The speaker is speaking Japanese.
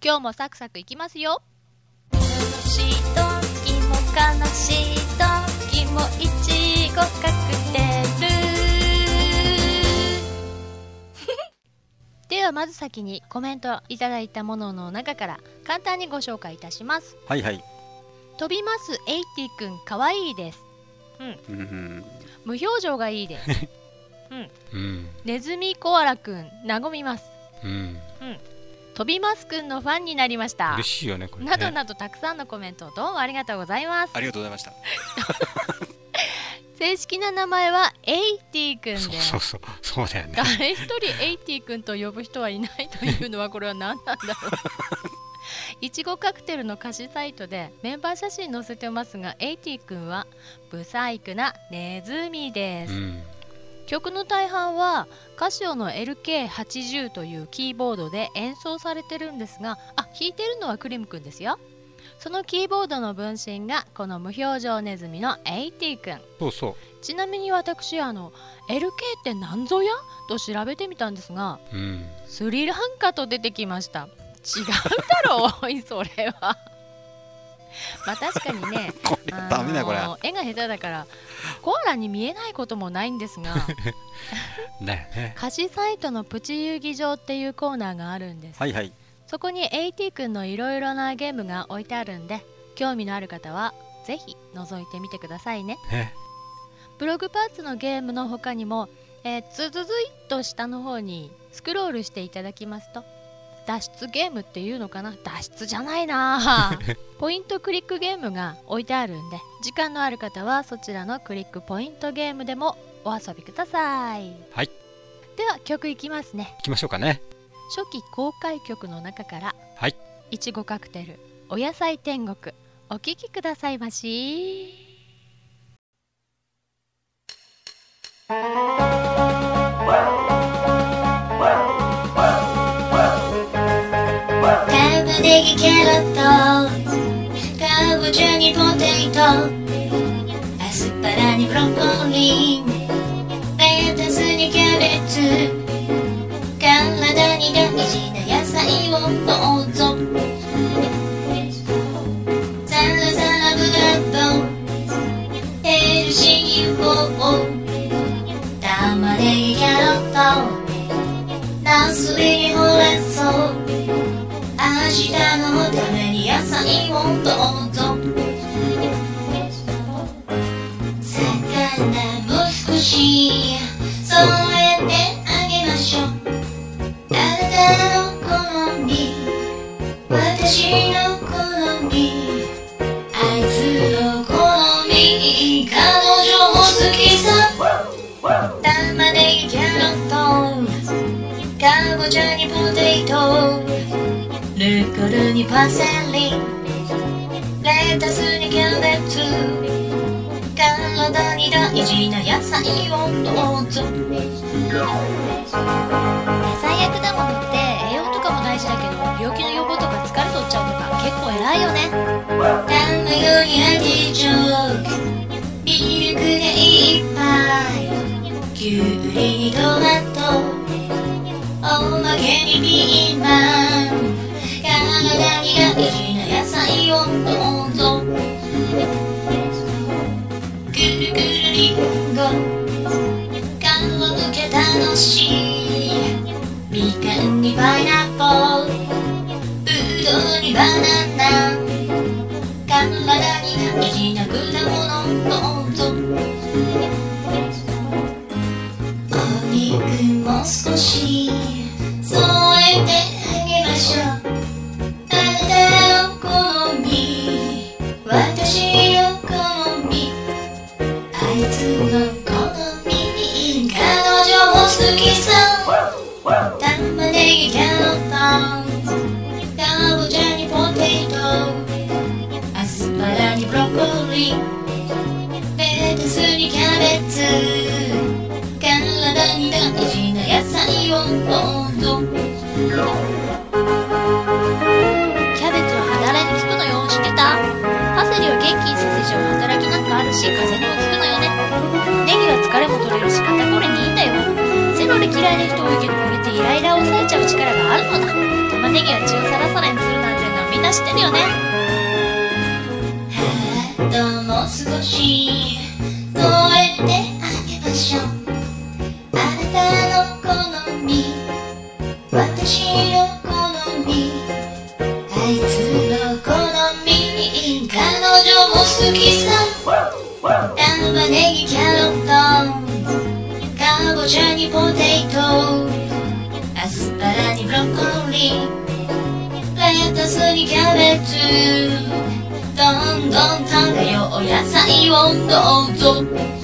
今日もサクサクいきますよ。 悲しい時も悲しい時もいちごカクテルではまず先にコメントいただいたものの中から簡単にご紹介いたします。 はいはい。 飛びますエイティくんかわいいです。無表情がいいです。ネズミコアラくん和みます。飛びますくんのファンになりました。 嬉しいよねこれね。 などなどたくさんのコメントどうもありがとうございます。 ありがとうございました。 正式な名前はエイティくんで、 そうだよね。 誰一人エイティくんと呼ぶ人はいないというのはこれは何なんだろう。いちごカクテルの歌詞サイトでメンバー写真載せてますが、エイティくんはブサイクなネズミです。曲の大半はカシオの LK80 というキーボードで演奏されてるんですが、弾いてるのはクリムくんですよ。そのキーボードの分身がこの無表情ネズミのエイティくん。ちなみに私LK って何ぞやと調べてみたんですが、スリランカと出てきました。違うだろうおいそれは。まあ確かにねこれダメだこれ。 絵が下手だからコアラに見えないこともないんですが歌詞サイトのプチ遊戯場っていうコーナーがあるんです。 はいはい。 そこに AT 君のいろいろなゲームが置いてあるんで、興味のある方はぜひ覗いてみてくださいね。ブログパーツのゲームの他にも、ずずずいっと下の方にスクロールしていただきますと、脱出ゲームっていうのかな、脱出じゃないなポイントクリックゲームが置いてあるんで、時間のある方はそちらのクリックポイントゲームでもお遊びください。 はい。 では曲いきますね。 いきましょうかね。 初期公開曲の中から、 はい、 いちごカクテルお野菜天国お聴きくださいまし。 玉ねぎキャロットかぼちゃにポテトアスパラにブロッコリーレタスにキャベツ体に大事な野菜をどうぞサラサラブラッドヘルシーを玉ねぎキャロットナスビにほうれん草明日のために野菜をどうぞ魚も少し添えてあげましょうあなたの好み私の好みあいつの好み彼女も好きさ玉ねぎキャロットかぼちゃにポテトルッコラにパセリレタスにキャベツ体に大事な野菜をどうぞ。野菜や果物って栄養とかも大事だけど、病気の予防とか疲れ取っちゃうとか結構偉いよね。卵にアンティチョークミルクでいっぱいきゅうりにトマトおまけにピーマン体に大事な野菜をどうぞぐるぐるりんご皮むけ楽しいみかんにパイナップルぶどうにバナナ体に大事な果物どうぞお肉も少し添えてあげましょうあなたの好み私の好みあいつの好み彼女も好きさ玉ねぎキャロットかぼちゃにポテトアスパラにブロッコリーレタスにキャベツ体に大事な野菜をどうぞキャベツは肌荒れに効くのよ知ってたパセリは元気にさせちゃう働きなんかあるし風邪にも効くのよねネギは疲れも取れるし肩こりにいいんだよセロリで嫌いな人多いけど、これってイライラを抑えちゃう力があるのだ。玉ねぎは血をサラサラにするなんていうのはみんな知ってるよね。 ハートも少し添えてあげましょう。あなたの好み、私の好み、あいつの好み、彼女も好きさ。玉ねぎ、キャロット、かぼちゃにポテト、アスパラにブロッコリー、レタスにキャベツ、どんどん食べよう、お野菜をどうぞ。